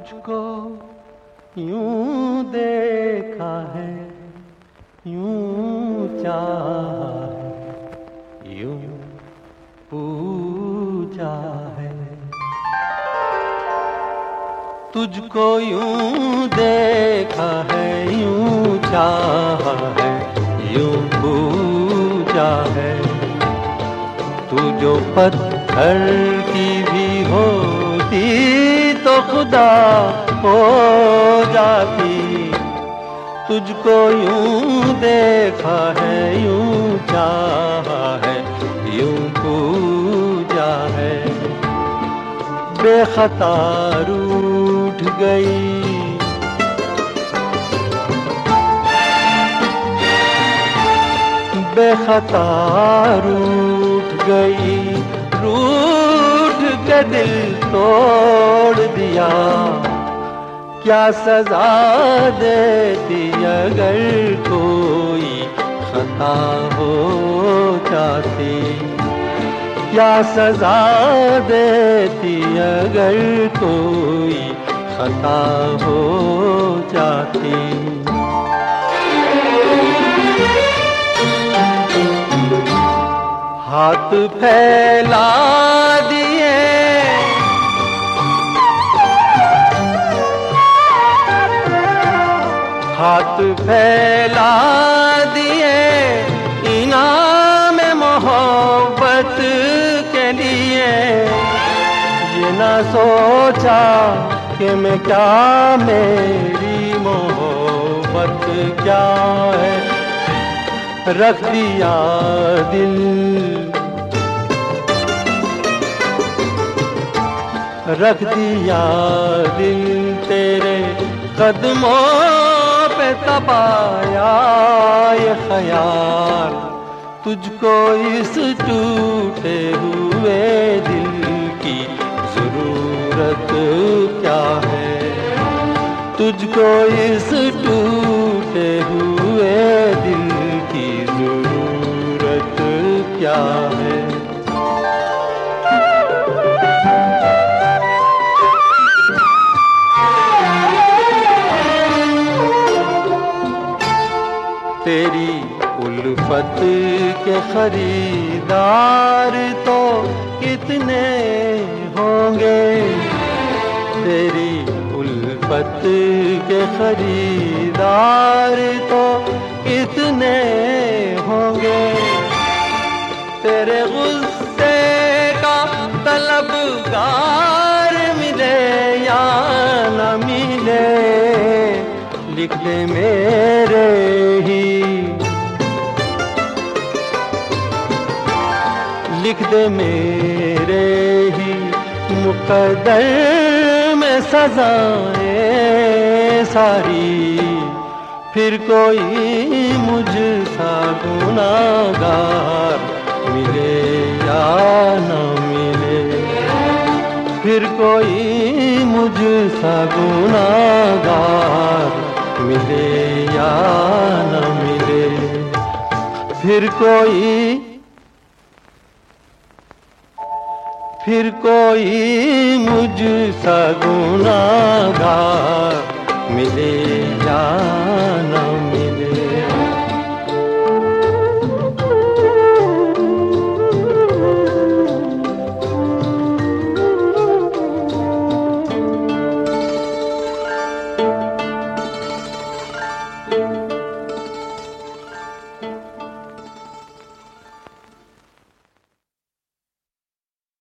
तुझको यूं देखा है, यूं चाहा है, यूं पूजा है। तुझको यूं देखा है, यूं चाहा है, यूं पूजा है। तू जो पत्थर की भी होती तो खुदा हो जाती। तुझको यूं देखा है, यूं चाहा है, यूं पूजा है। बेखता रूठ गई बेखता रूठ गई, रूठ के दिल तोड़ दिया। क्या सजा देती अगर कोई खता हो जाती। क्या सजा देती अगर कोई खता हो जाती। हाथ फैला दिए हाथ फैला दिए इनाम मोहब्बत के लिए। ये ना सोचा कि मैं क्या, मेरी मोहब्बत क्या है। रख दिया दिल रख दिया दिल तेरे कदमों पे तपाया ये ख्याल। तुझको इस टूटे हुए दिल की जरूरत क्या है। तुझको इस टूटे हुए दिल की जरूरत क्या है। तेरी उल्फत के खरीदार तो कितने होंगे। तेरी उल्फत के खरीदार तो कितने होंगे। तेरे गुस्से का तलबगार मिले या न मिले, लिख दे मेरे ही लिख दे मेरे ही मुकद्दर में सजाएं सारी। फिर कोई मुझसा गुनाहगार मिले या न मिले। फिर कोई मुझसा गुनाहगार मिले या न मिले। फिर कोई मुझसा गुनाहगार मिले या